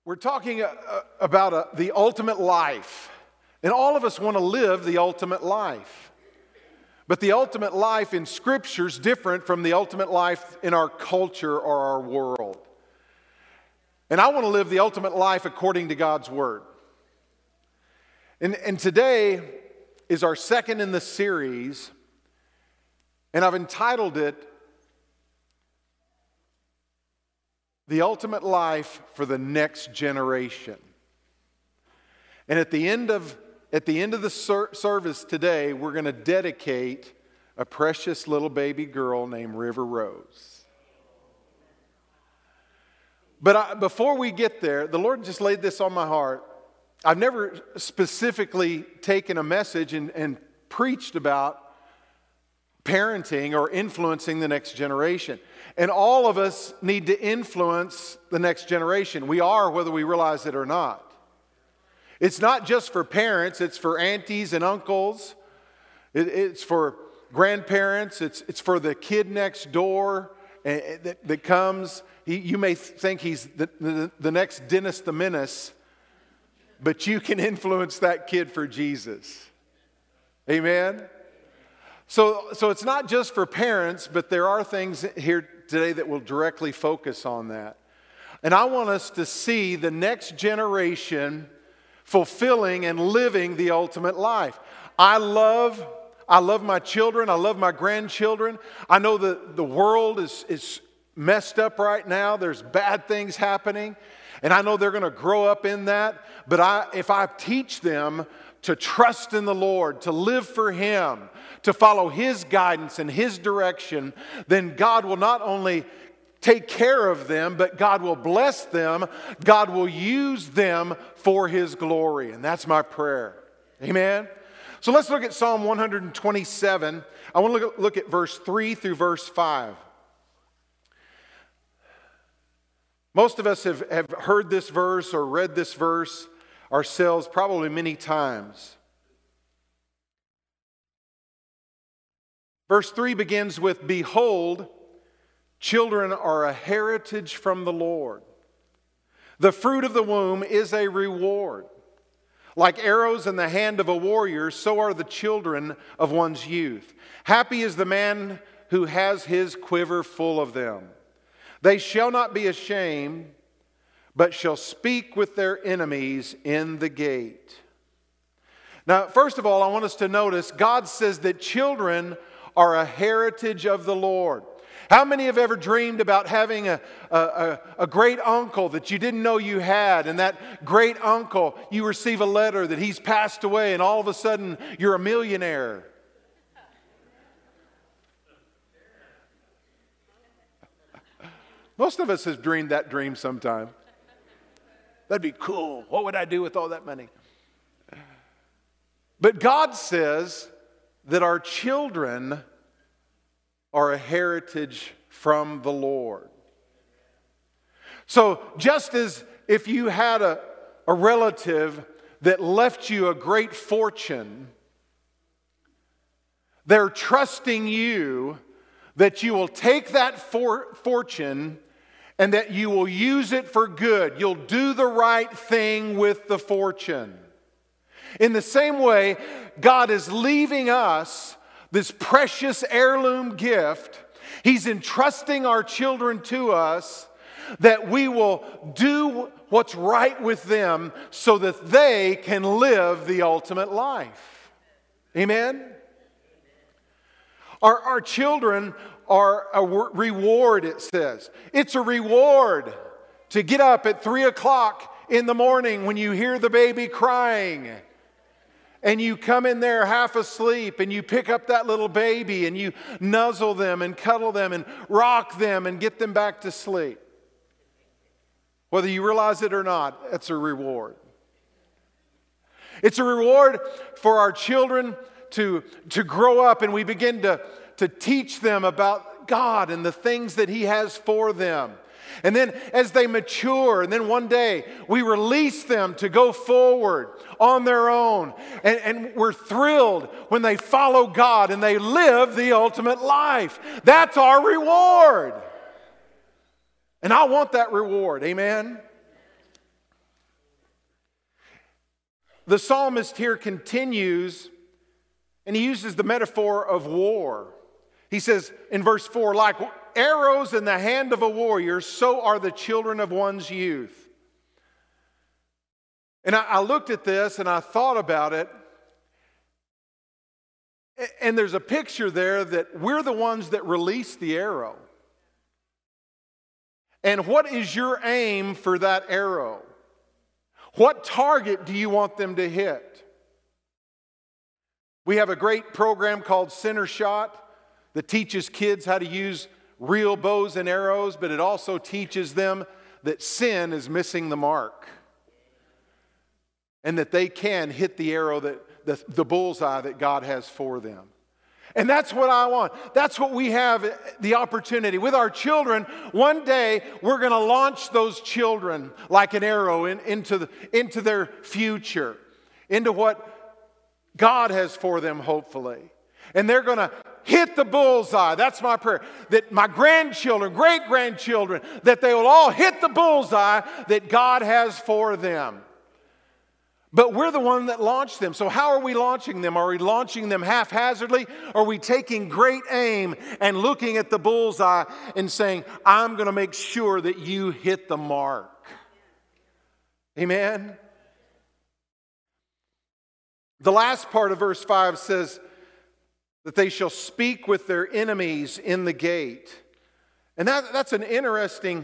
We're talking about the ultimate life. And all of us want to live the ultimate life. But the ultimate life in Scripture is different from the ultimate life in our culture or our world. And I want to live the ultimate life according to God's Word. And today is our second in the series, and I've entitled it, The Ultimate Life for the Next Generation. And at the end of the service today, we're going to dedicate a precious little baby girl named River Rose. But before we get there, the Lord just laid this on my heart. I've never specifically taken a message and preached about parenting or influencing the next generation. And all of us need to influence the next generation. We are, whether we realize it or not. It's not just for parents, it's for aunties and uncles. It's for grandparents. It's for the kid next door that comes. You may think he's the next Dennis the Menace, but you can influence that kid for Jesus. Amen? So it's not just for parents, but there are things here today that will directly focus on that. And I want us to see the next generation fulfilling and living the ultimate life. I love my children. I love my grandchildren. I know that the world is messed up right now. There's bad things happening. And I know they're going to grow up in that. But if I teach them to trust in the Lord, to live for Him, to follow His guidance and His direction, then God will not only take care of them, but God will bless them. God will use them for His glory. And that's my prayer. Amen? So let's look at Psalm 127. I want to look at verse 3 through verse 5. Most of us have heard this verse or read this verse ourselves probably many times. Verse 3 begins with, "Behold, children are a heritage from the Lord. The fruit of the womb is a reward. Like arrows in the hand of a warrior, so are the children of one's youth. Happy is the man who has his quiver full of them. They shall not be ashamed, but shall speak with their enemies in the gate." Now, first of all, I want us to notice God says that children are a heritage of the Lord. How many have ever dreamed about having a great uncle that you didn't know you had, and that great uncle, you receive a letter that he's passed away, and all of a sudden you're a millionaire? Most of us have dreamed that dream sometime. That'd be cool. What would I do with all that money? But God says that our children are a heritage from the Lord. So just as if you had a relative that left you a great fortune, they're trusting you that you will take that fortune and that you will use it for good. You'll do the right thing with the fortune. In the same way, God is leaving us this precious heirloom gift. He's entrusting our children to us that we will do what's right with them so that they can live the ultimate life. Amen? Our children are a reward, it says. It's a reward to get up at 3 o'clock in the morning when you hear the baby crying. And you come in there half asleep and you pick up that little baby and you nuzzle them and cuddle them and rock them and get them back to sleep. Whether you realize it or not, it's a reward. It's a reward for our children to grow up, and we begin to teach them about God and the things that He has for them. And then as they mature, and then one day we release them to go forward on their own. And we're thrilled when they follow God and they live the ultimate life. That's our reward. And I want that reward. Amen? the psalmist here continues, and he uses the metaphor of war. He says in verse 4, like arrows in the hand of a warrior, so are the children of one's youth. And I looked at this and I thought about it. And there's a picture there that we're the ones that release the arrow. And what is your aim for that arrow? What target do you want them to hit? We have a great program called Center Shot that teaches kids how to use real bows and arrows, but it also teaches them that sin is missing the mark. And that they can hit the arrow, the bullseye that God has for them. And that's what I want. That's what we have the opportunity. With our children, one day we're going to launch those children like an arrow into their future, into what God has for them, hopefully. And they're going to hit the bullseye. That's my prayer. That my grandchildren, great-grandchildren, that they will all hit the bullseye that God has for them. But we're the one that launched them. So how are we launching them? Are we launching them haphazardly? Or are we taking great aim and looking at the bullseye and saying, I'm going to make sure that you hit the mark? Amen? The last part of verse 5 says that they shall speak with their enemies in the gate. And that's an interesting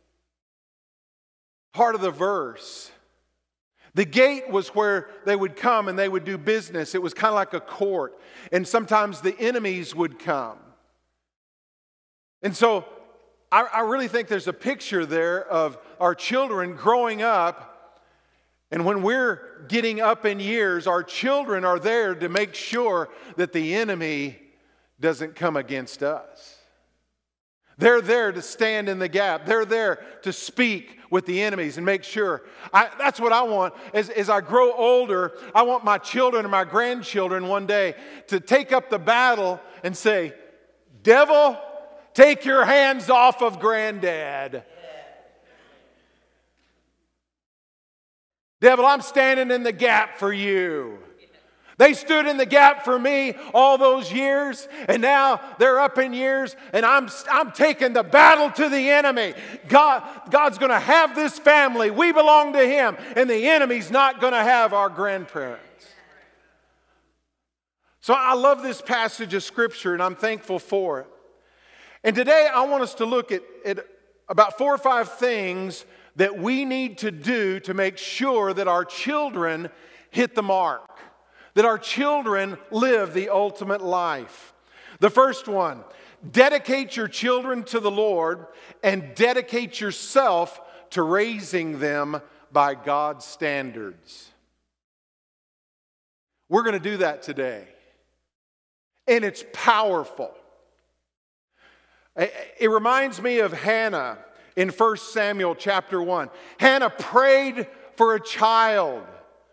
part of the verse. The gate was where they would come and they would do business. It was kind of like a court. And sometimes the enemies would come. And so I really think there's a picture there of our children growing up. And when we're getting up in years, our children are there to make sure that the enemy doesn't come against us. They're there to stand in the gap. They're there to speak with the enemies and make sure. That's what I want. As I grow older, I want my children and my grandchildren one day to take up the battle and say, devil, take your hands off of granddad. Devil, I'm standing in the gap for you. They stood in the gap for me all those years, and now they're up in years, and I'm taking the battle to the enemy. God's going to have this family. We belong to Him, and the enemy's not going to have our grandparents. So I love this passage of Scripture, and I'm thankful for it. And today I want us to look at about 4 or 5 things that we need to do to make sure that our children hit the mark. That our children live the ultimate life. The first one, dedicate your children to the Lord and dedicate yourself to raising them by God's standards. We're going to do that today. And it's powerful. It reminds me of Hannah in 1 Samuel chapter 1. Hannah prayed for a child.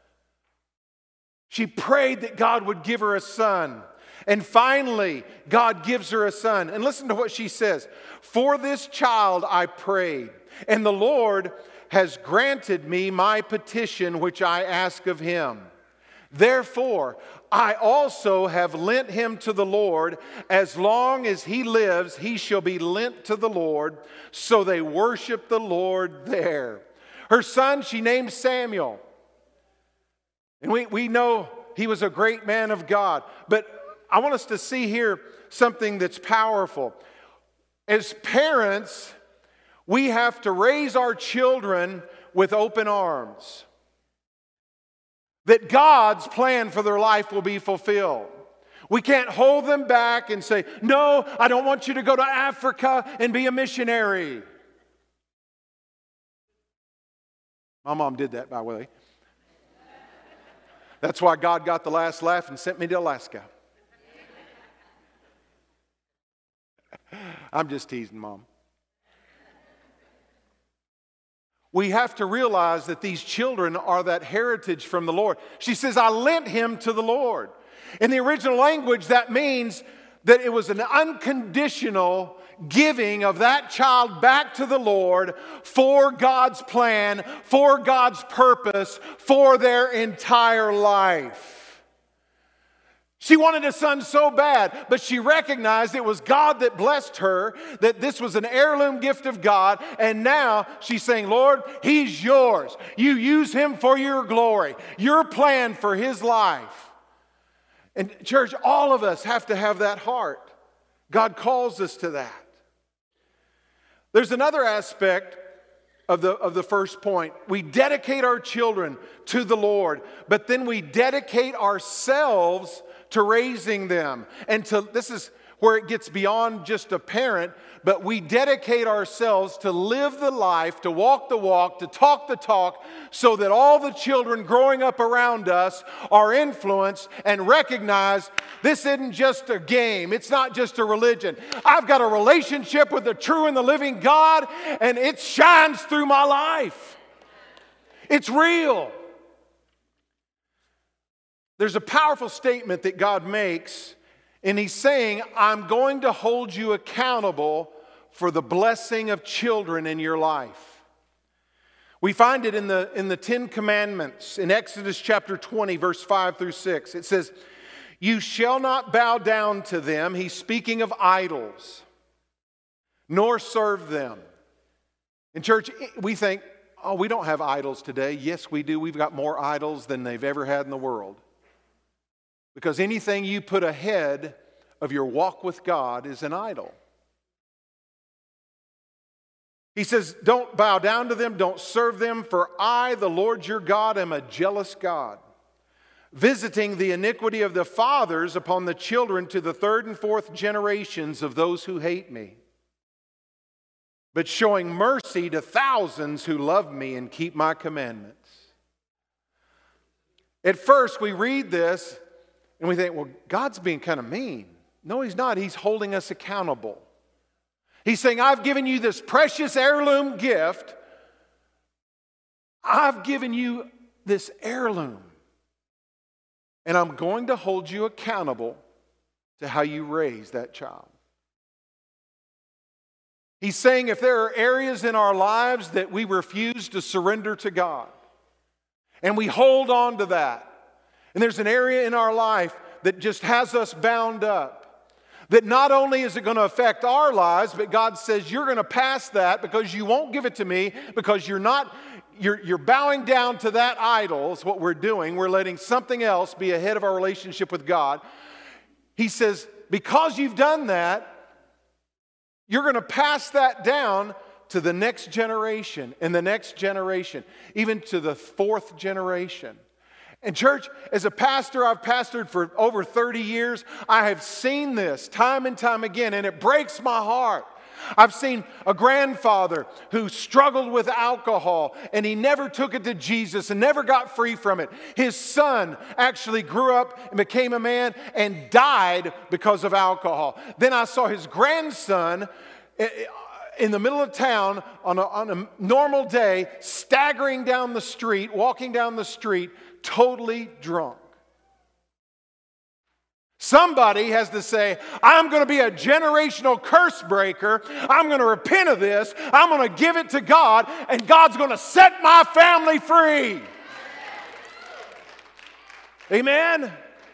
She prayed that God would give her a son. And finally, God gives her a son. And listen to what she says. For this child I prayed, and the Lord has granted me my petition which I ask of Him. Therefore, I also have lent him to the Lord. As long as he lives, he shall be lent to the Lord. So they worship the Lord there. Her son she named Samuel. And we know he was a great man of God. But I want us to see here something that's powerful. As parents, we have to raise our children with open arms. That God's plan for their life will be fulfilled. We can't hold them back and say, no, I don't want you to go to Africa and be a missionary. My mom did that, by the way. That's why God got the last laugh and sent me to Alaska. I'm just teasing, Mom. We have to realize that these children are that heritage from the Lord. She says, I lent him to the Lord. In the original language, that means that it was an unconditional giving of that child back to the Lord for God's plan, for God's purpose, for their entire life. She wanted a son so bad, but she recognized it was God that blessed her, that this was an heirloom gift of God, and now she's saying, Lord, he's yours. You use him for your glory, your plan for his life. And church, all of us have to have that heart. God calls us to that. There's another aspect of the first point. We dedicate our children to the Lord, but then we dedicate ourselves to raising them. And this is where it gets beyond just a parent, but we dedicate ourselves to live the life, to walk the walk, to talk the talk, so that all the children growing up around us are influenced and recognize this isn't just a game. It's not just a religion. I've got a relationship with the true and the living God, and it shines through my life. It's real. There's a powerful statement that God makes, and he's saying, I'm going to hold you accountable for the blessing of children in your life. We find it in the Ten Commandments, in Exodus chapter 20, verse 5 through 6. It says, you shall not bow down to them, he's speaking of idols, nor serve them. In church, we think, oh, we don't have idols today. Yes, we do. We've got more idols than they've ever had in the world. Because anything you put ahead of your walk with God is an idol. He says, don't bow down to them, don't serve them, for I, the Lord your God, am a jealous God, visiting the iniquity of the fathers upon the children to the third and fourth generations of those who hate me, but showing mercy to thousands who love me and keep my commandments. At first, we read this and we think, well, God's being kind of mean. No, he's not. He's holding us accountable. He's saying, I've given you this precious heirloom gift. I've given you this heirloom. And I'm going to hold you accountable to how you raise that child. He's saying if there are areas in our lives that we refuse to surrender to God, and we hold on to that, and there's an area in our life that just has us bound up, that not only is it going to affect our lives, but God says you're going to pass that because you won't give it to me, because you're bowing down to that idol is what we're doing. We're letting something else be ahead of our relationship with God. He says, because you've done that, you're going to pass that down to the next generation and the next generation, even to the fourth generation. And church, as a pastor, I've pastored for over 30 years. I have seen this time and time again, and it breaks my heart. I've seen a grandfather who struggled with alcohol, and he never took it to Jesus and never got free from it. His son actually grew up and became a man and died because of alcohol. Then I saw his grandson in the middle of town on a normal day, staggering down the street, walking down the street, totally drunk. Somebody has to say, I'm going to be a generational curse breaker. I'm going to repent of this. I'm going to give it to God, and God's going to set my family free. Amen?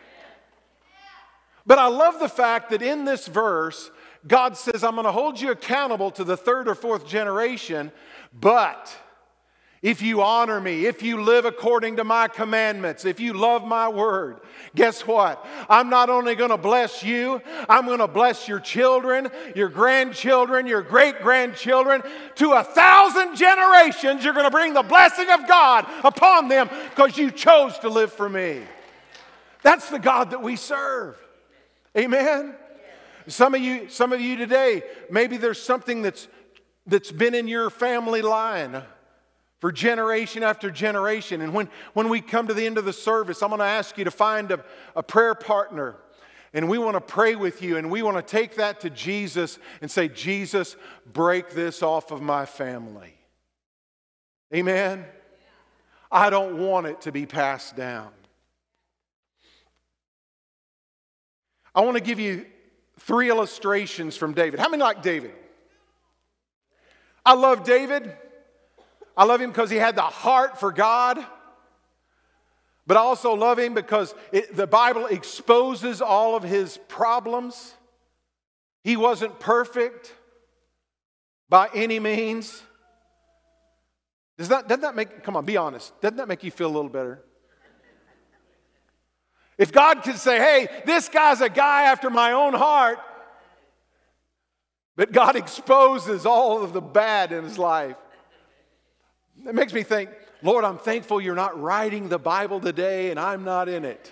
But I love the fact that in this verse, God says, I'm going to hold you accountable to the third or fourth generation, but if you honor me, if you live according to my commandments, if you love my word, guess what? I'm not only going to bless you, I'm going to bless your children, your grandchildren, your great-grandchildren. To 1,000 generations, you're going to bring the blessing of God upon them because you chose to live for me. That's the God that we serve. Amen? Some of you today, maybe there's something that's been in your family line for generation after generation. And when we come to the end of the service, I'm going to ask you to find a prayer partner. And we want to pray with you. And we want to take that to Jesus and say, Jesus, break this off of my family. Amen? I don't want it to be passed down. I want to give you 3 illustrations from David. How many like David? I love David. I love him because he had the heart for God. But I also love him because the Bible exposes all of his problems. He wasn't perfect by any means. Doesn't that make, come on, be honest. Doesn't that make you feel a little better? If God could say, hey, this guy's a guy after my own heart, but God exposes all of the bad in his life. It makes me think, Lord, I'm thankful you're not writing the Bible today and I'm not in it.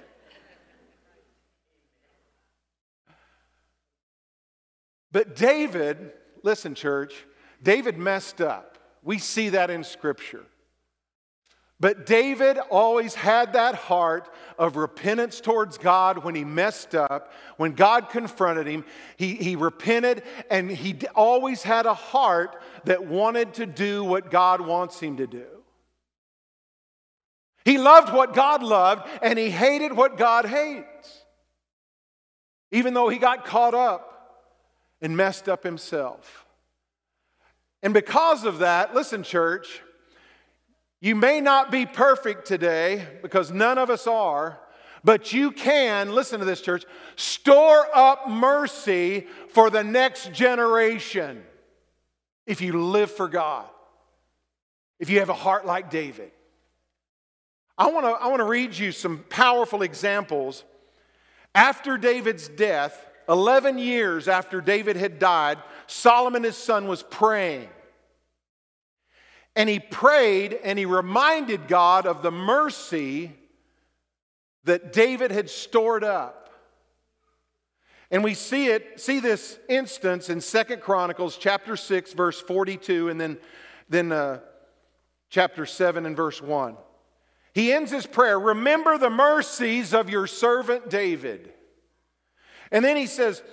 But David, listen, church, David messed up. We see that in Scripture. But David always had that heart of repentance towards God when he messed up. When God confronted him, he repented, and he always had a heart that wanted to do what God wants him to do. He loved what God loved, and he hated what God hates. Even though he got caught up and messed up himself. And because of that, listen, church, you may not be perfect today, because none of us are, but you can, listen to this, church, store up mercy for the next generation if you live for God, if you have a heart like David. I want to read you some powerful examples. After David's death, 11 years after David had died, Solomon, his son, was praying. And he prayed and he reminded God of the mercy that David had stored up. And we see this instance in 2 Chronicles chapter 6, verse 42, and then chapter 7 and verse 1. He ends his prayer, remember the mercies of your servant David. And then he says,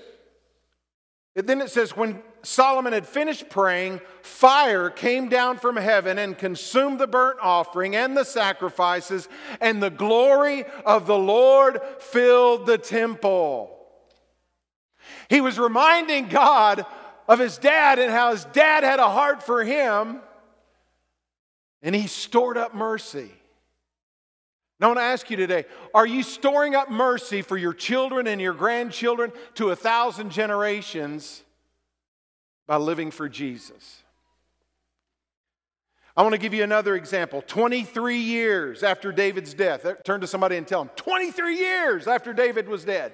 when Solomon had finished praying, fire came down from heaven and consumed the burnt offering and the sacrifices, and the glory of the Lord filled the temple. He was reminding God of his dad and how his dad had a heart for him, and he stored up mercy. Now, I want to ask you today, are you storing up mercy for your children and your grandchildren to 1,000 generations by living for Jesus? I want to give you another example. 23 years after David's death. Turn to somebody and tell them, 23 years after David was dead.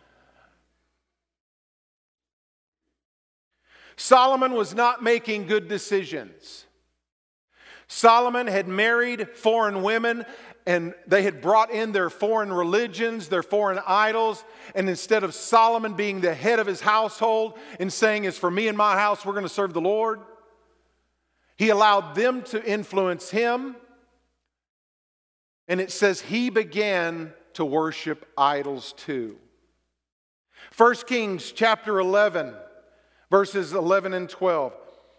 Solomon was not making good decisions. Solomon had married foreign women, and they had brought in their foreign religions, their foreign idols. And instead of Solomon being the head of his household and saying, it's for me and my house, we're going to serve the Lord, he allowed them to influence him. And it says he began to worship idols too. 1 Kings chapter 11, verses 11 and 12.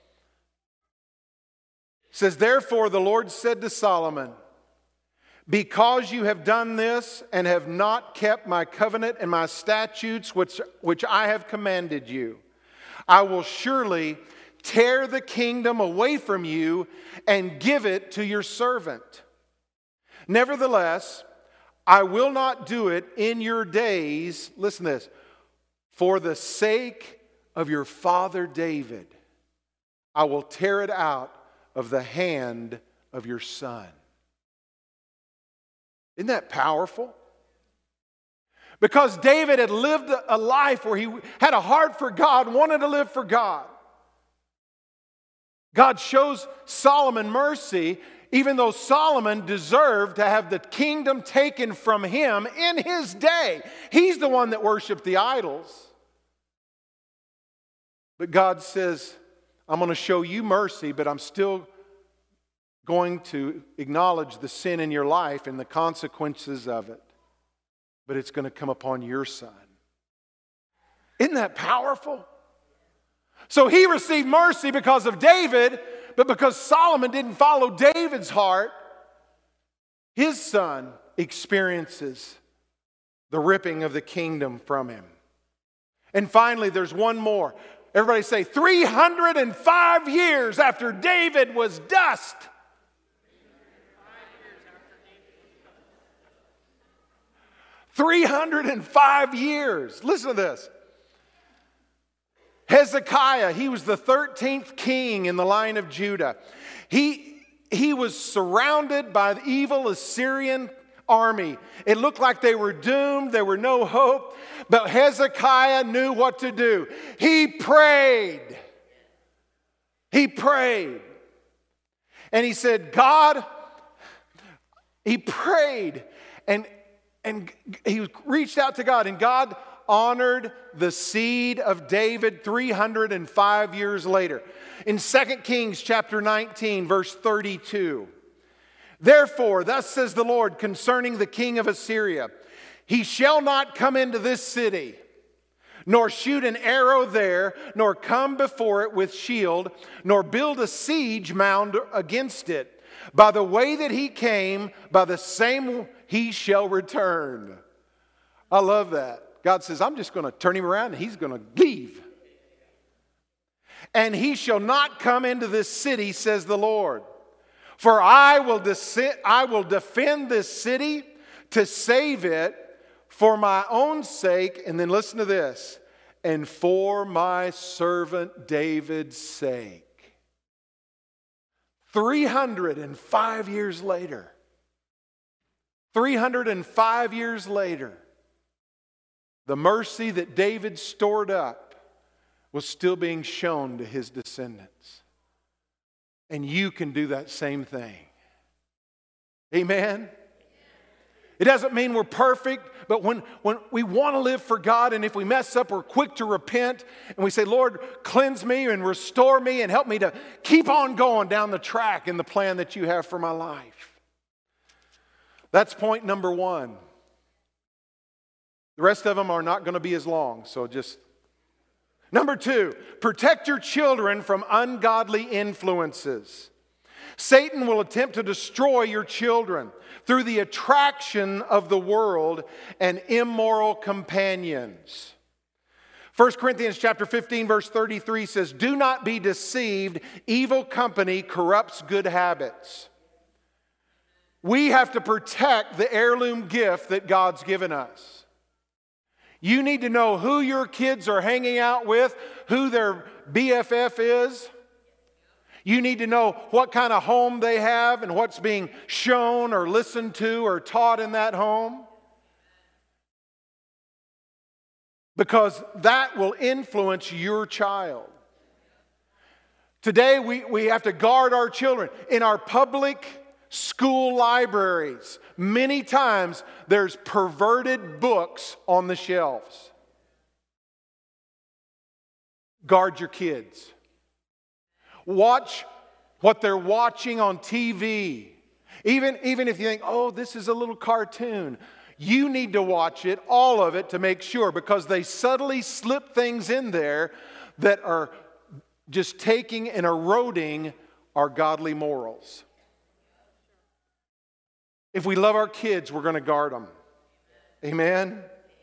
Says, therefore the Lord said to Solomon, because you have done this and have not kept my covenant and my statutes which I have commanded you, I will surely tear the kingdom away from you and give it to your servant. Nevertheless, I will not do it in your days, listen to this, for the sake of your father David. I will tear it out of the hand of your son. Isn't that powerful? Because David had lived a life where he had a heart for God, wanted to live for God. God shows Solomon mercy, even though Solomon deserved to have the kingdom taken from him in his day. He's the one that worshiped the idols. But God says, I'm going to show you mercy, but I'm still going to acknowledge the sin in your life and the consequences of it. But it's going to come upon your son. Isn't that powerful? So he received mercy because of David, but because Solomon didn't follow David's heart, his son experiences the ripping of the kingdom from him. And finally, there's one more. Everybody say, 305 years after David was dust. 305 years. Listen to this. Hezekiah, he was the 13th king in the line of Judah. He was surrounded by the evil Assyrian army. It looked like they were doomed. There were no hope. But Hezekiah knew what to do. He prayed. He prayed. And he said, God, he prayed. And he reached out to God. And God honored the seed of David 305 years later. In 2 Kings chapter 19, verse 32. Therefore, thus says the Lord concerning the king of Assyria, he shall not come into this city, nor shoot an arrow there, nor come before it with shield, nor build a siege mound against it. By the way that he came, by the same he shall return. I love that. God says, I'm just going to turn him around and he's going to leave. And he shall not come into this city, says the Lord. For I will defend this city to save it for my own sake. And then listen to this. And for my servant David's sake. 305 years later. 305 years later. The mercy that David stored up was still being shown to his descendants. And you can do that same thing. Amen? It doesn't mean we're perfect, but when we want to live for God, and if we mess up, we're quick to repent, and we say, Lord, cleanse me and restore me and help me to keep on going down the track in the plan that you have for my life. That's point number one. The rest of them are not going to be as long, so just... Number two, protect your children from ungodly influences. Satan will attempt to destroy your children through the attraction of the world and immoral companions. 1 Corinthians chapter 15, verse 33 says, do not be deceived. Evil company corrupts good habits. We have to protect the heirloom gift that God's given us. You need to know who your kids are hanging out with, who their BFF is. You need to know what kind of home they have and what's being shown or listened to or taught in that home. Because that will influence your child. Today we have to guard our children. In our public school libraries, many times there's perverted books on the shelves. Guard your kids. Watch what they're watching on TV. Even if you think, oh, this is a little cartoon, you need to watch it, all of it, to make sure, because they subtly slip things in there that are just taking and eroding our godly morals. If we love our kids, we're going to guard them. Amen?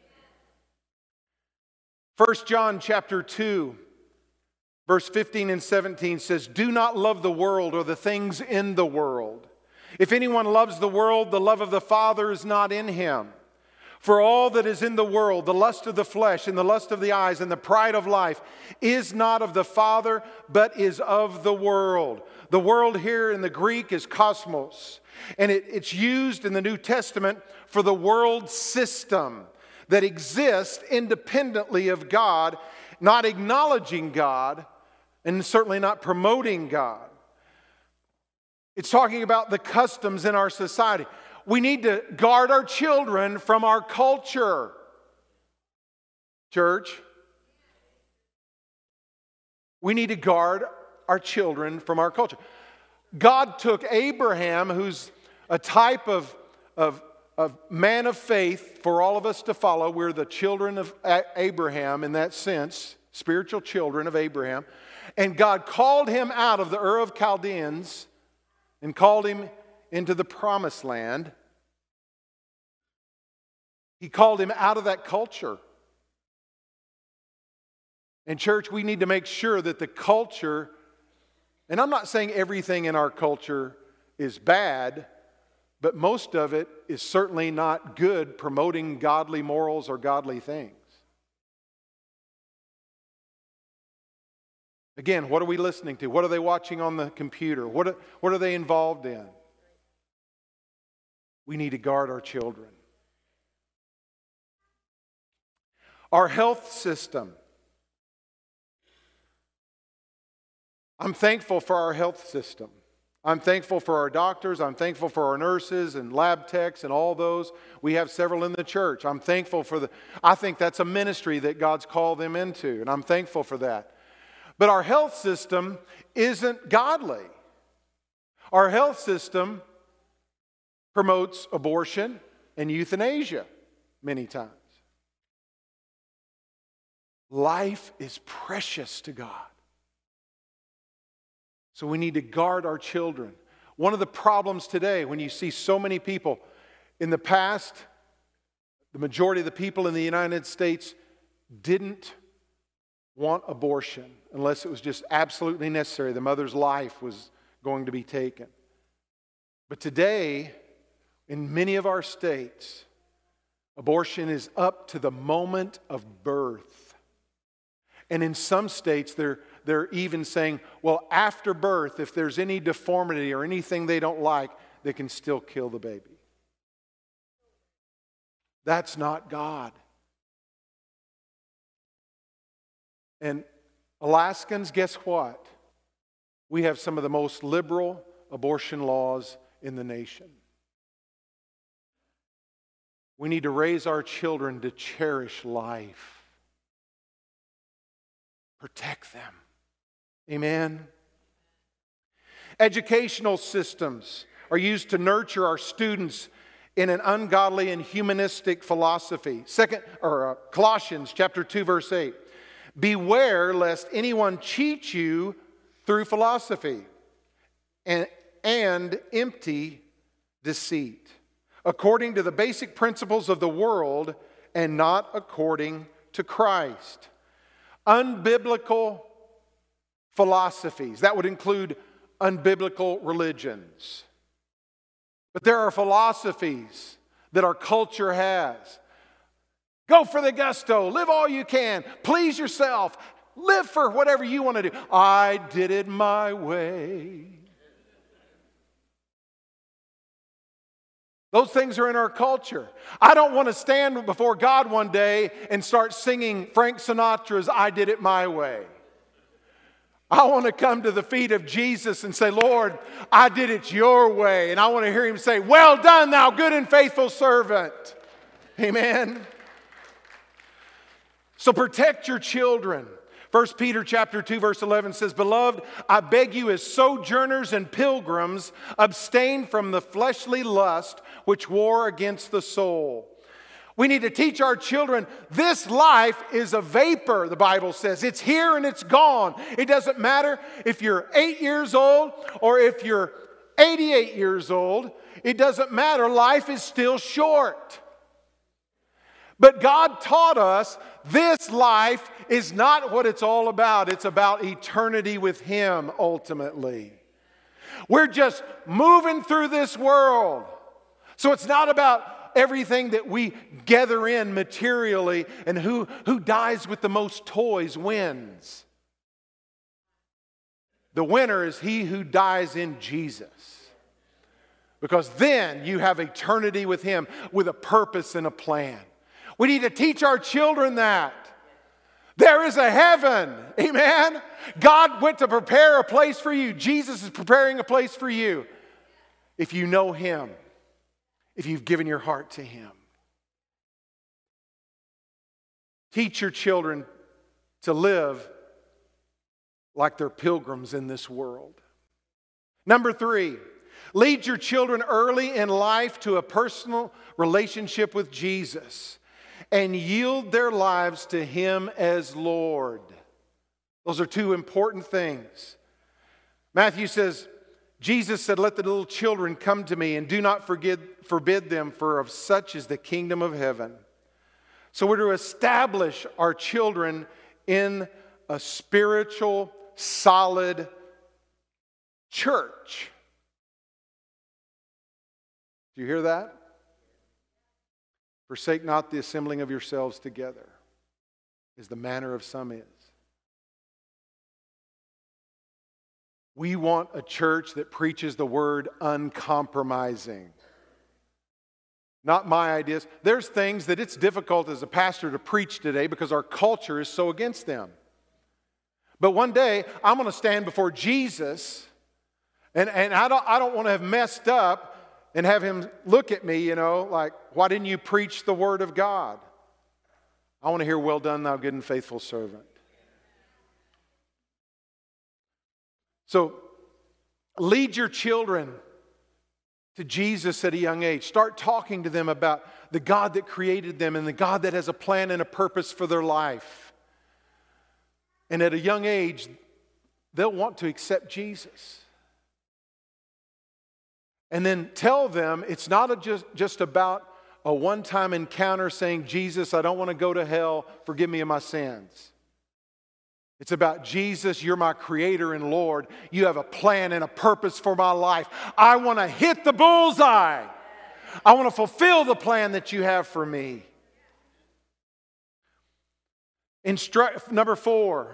1 John chapter 2, verse 15 and 17 says, do not love the world or the things in the world. If anyone loves the world, the love of the Father is not in him. For all that is in the world, the lust of the flesh and the lust of the eyes and the pride of life, is not of the Father, but is of the world. The world here in the Greek is cosmos. And it's used in the New Testament for the world system that exists independently of God, not acknowledging God, and certainly not promoting God. It's talking about the customs in our society. We need to guard our children from our culture. Church, we need to guard our children from our culture. God took Abraham, who's a type of man of faith for all of us to follow. We're the children of Abraham in that sense, spiritual children of Abraham. And God called him out of the Ur of Chaldeans and called him into the promised land. He called him out of that culture. And church, we need to make sure that the culture, and I'm not saying everything in our culture is bad, but most of it is certainly not good promoting godly morals or godly things. Again, what are we listening to? What are they watching on the computer? What are they involved in? We need to guard our children. Our health system. I'm thankful for our health system. I'm thankful for our doctors. I'm thankful for our nurses and lab techs and all those. We have several in the church. I'm thankful for I think that's a ministry that God's called them into, and I'm thankful for that. But our health system isn't godly. Our health system promotes abortion and euthanasia many times. Life is precious to God. So we need to guard our children. One of the problems today, when you see so many people, in the past, the majority of the people in the United States didn't want abortion unless it was just absolutely necessary. The mother's life was going to be taken. But today, in many of our states, abortion is up to the moment of birth. And in some states, they're even saying, well, after birth, if there's any deformity or anything they don't like, they can still kill the baby. That's not God. And Alaskans, guess what? We have some of the most liberal abortion laws in the nation. We need to raise our children to cherish life. Protect them. Amen. Educational systems are used to nurture our students in an ungodly and humanistic philosophy. Colossians chapter 2, verse 8. Beware lest anyone cheat you through philosophy and empty deceit, according to the basic principles of the world and not according to Christ. Unbiblical philosophies. That would include unbiblical religions. But there are philosophies that our culture has. Go for the gusto. Live all you can. Please yourself. Live for whatever you want to do. I did it my way. Those things are in our culture. I don't want to stand before God one day and start singing Frank Sinatra's I Did It My Way. I want to come to the feet of Jesus and say, Lord, I did it your way. And I want to hear Him say, well done, thou good and faithful servant. Amen. So protect your children. 1 Peter chapter 2, verse 11 says, Beloved, I beg you as sojourners and pilgrims, abstain from the fleshly lust which war against the soul. We need to teach our children this life is a vapor, the Bible says. It's here and it's gone. It doesn't matter if you're 8 years old or if you're 88 years old. It doesn't matter. Life is still short. But God taught us this life is not what it's all about. It's about eternity with Him ultimately. We're just moving through this world. So it's not about everything that we gather in materially and who dies with the most toys wins. The winner is he who dies in Jesus. Because then you have eternity with Him with a purpose and a plan. We need to teach our children that. There is a heaven. Amen. God went to prepare a place for you. Jesus is preparing a place for you. If you know Him. If you've given your heart to Him. Teach your children to live like they're pilgrims in this world. Number 3, lead your children early in life to a personal relationship with Jesus and yield their lives to Him as Lord. Those are 2 important things. Matthew says, Jesus said, let the little children come to me and do not forbid them, for of such is the kingdom of heaven. So we're to establish our children in a spiritual, solid church. Do you hear that? Forsake not the assembling of yourselves together, as the manner of some is. We want a church that preaches the word uncompromising. Not my ideas. There's things that it's difficult as a pastor to preach today because our culture is so against them. But one day, I'm going to stand before Jesus, and I don't want to have messed up and have him look at me, like, why didn't you preach the word of God? I want to hear, well done, thou good and faithful servant. So, lead your children to Jesus at a young age. Start talking to them about the God that created them and the God that has a plan and a purpose for their life. And at a young age, they'll want to accept Jesus. And then tell them it's not just about a one-time encounter saying, Jesus, I don't want to go to hell, forgive me of my sins. It's about, Jesus, you're my creator and Lord. You have a plan and a purpose for my life. I want to hit the bullseye. I want to fulfill the plan that you have for me. Number 4.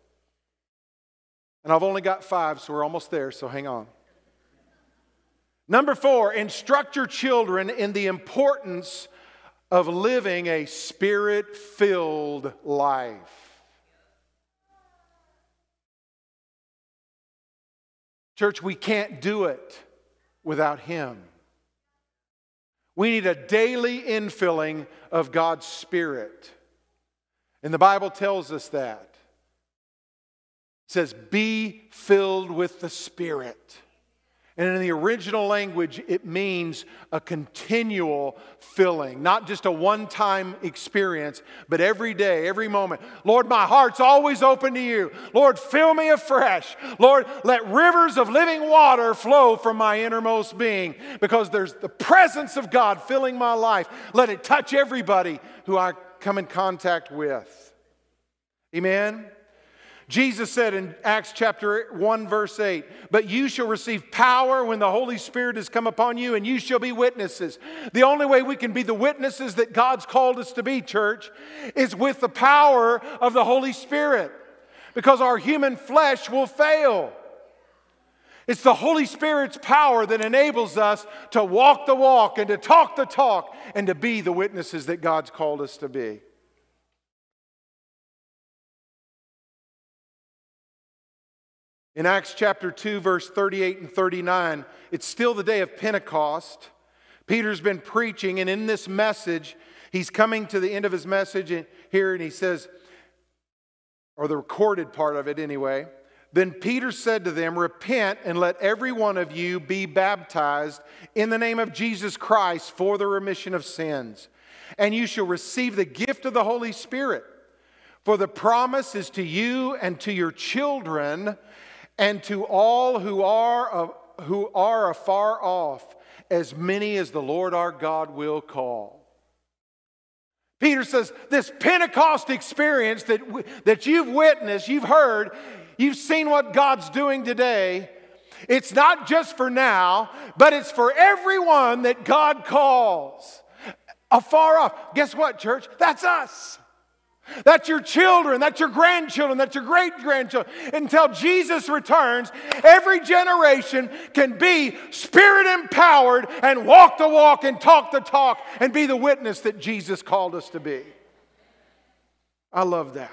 And I've only got 5, so we're almost there, so hang on. Number 4, instruct your children in the importance of living a Spirit-filled life. Church, we can't do it without Him. We need a daily infilling of God's Spirit. And the Bible tells us that. It says, be filled with the Spirit. And in the original language, it means a continual filling. Not just a one-time experience, but every day, every moment. Lord, my heart's always open to you. Lord, fill me afresh. Lord, let rivers of living water flow from my innermost being. Because there's the presence of God filling my life. Let it touch everybody who I come in contact with. Amen? Jesus said in Acts chapter 1 verse 8, but you shall receive power when the Holy Spirit has come upon you, and you shall be witnesses. The only way we can be the witnesses that God's called us to be, church, is with the power of the Holy Spirit. Because our human flesh will fail. It's the Holy Spirit's power that enables us to walk the walk and to talk the talk and to be the witnesses that God's called us to be. In Acts chapter 2, verse 38 and 39, it's still the day of Pentecost. Peter's been preaching, and in this message, he's coming to the end of his message here, and he says, or the recorded part of it anyway, then Peter said to them, repent and let every one of you be baptized in the name of Jesus Christ for the remission of sins. And you shall receive the gift of the Holy Spirit. For the promise is to you and to your children and to all who are afar off, as many as the Lord our God will call. Peter says, this Pentecost experience that you've witnessed, you've heard, you've seen what God's doing today, it's not just for now, but it's for everyone that God calls. Afar off. Guess what, church? That's us. That's your children, that's your grandchildren, that's your great-grandchildren. Until Jesus returns, every generation can be Spirit-empowered and walk the walk and talk the talk and be the witness that Jesus called us to be. I love that.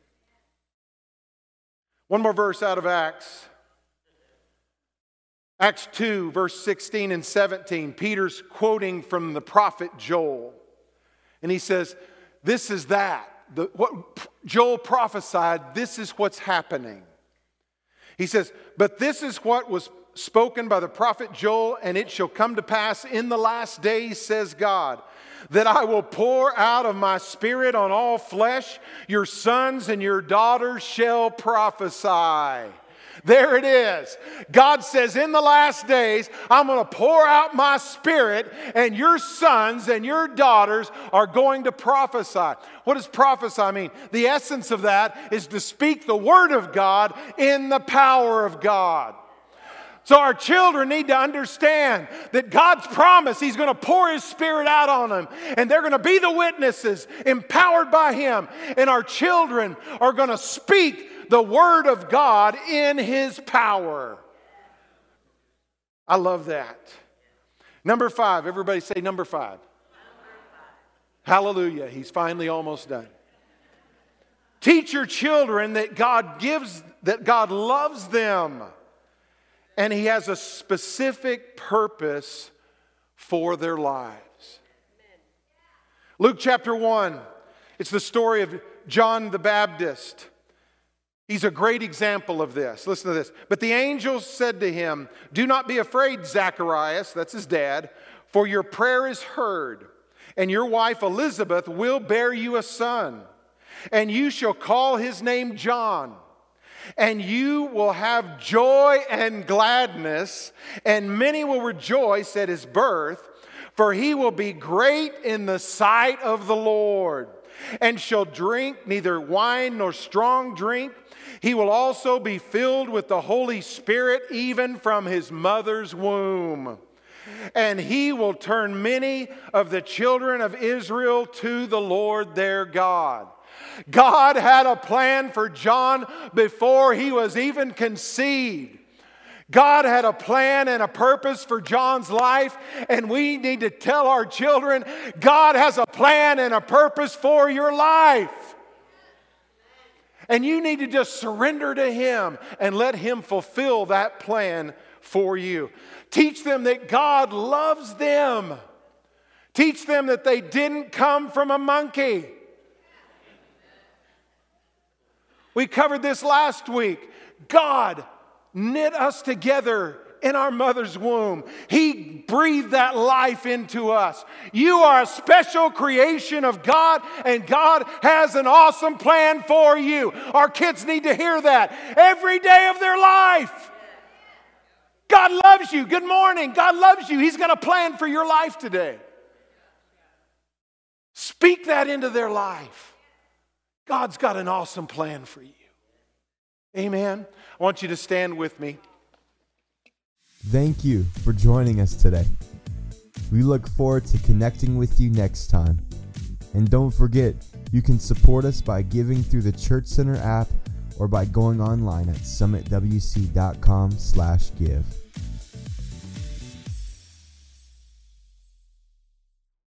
One more verse out of Acts. Acts 2, verse 16 and 17. Peter's quoting from the prophet Joel. And he says, this is that. What Joel prophesied, this is what's happening. He says, but this is what was spoken by the prophet Joel, and it shall come to pass in the last days, says God, that I will pour out of my Spirit on all flesh. Your sons and your daughters shall prophesy. There it is. God says, in the last days, I'm going to pour out my Spirit, and your sons and your daughters are going to prophesy. What does prophesy mean? The essence of that is to speak the Word of God in the power of God. So our children need to understand that God's promise, He's going to pour His Spirit out on them. And they're going to be the witnesses empowered by Him. And our children are going to speak the Word of God in His power. I love that. Number 5. Everybody say number 5. Hallelujah. He's finally almost done. Teach your children that God loves them. And He has a specific purpose for their lives. Luke chapter 1. It's the story of John the Baptist. He's a great example of this. Listen to this. But the angel said to him, "Do not be afraid, Zacharias," that's his dad, "for your prayer is heard, and your wife Elizabeth will bear you a son, and you shall call his name John. And you will have joy and gladness, and many will rejoice at his birth, for he will be great in the sight of the Lord, and shall drink neither wine nor strong drink. He will also be filled with the Holy Spirit even from his mother's womb. And he will turn many of the children of Israel to the Lord their God." God had a plan for John before he was even conceived. God had a plan and a purpose for John's life, and we need to tell our children, God has a plan and a purpose for your life. And you need to just surrender to Him and let Him fulfill that plan for you. Teach them that God loves them. Teach them that they didn't come from a monkey. We covered this last week. God knit us together in our mother's womb. He breathed that life into us. You are a special creation of God, and God has an awesome plan for you. Our kids need to hear that every day of their life. God loves you. Good morning. God loves you. He's got a plan for your life today. Speak that into their life. God's got an awesome plan for you. Amen. I want you to stand with me. Thank you for joining us today. We look forward to connecting with you next time. And don't forget, you can support us by giving through the Church Center app or by going online at summitwc.com/give.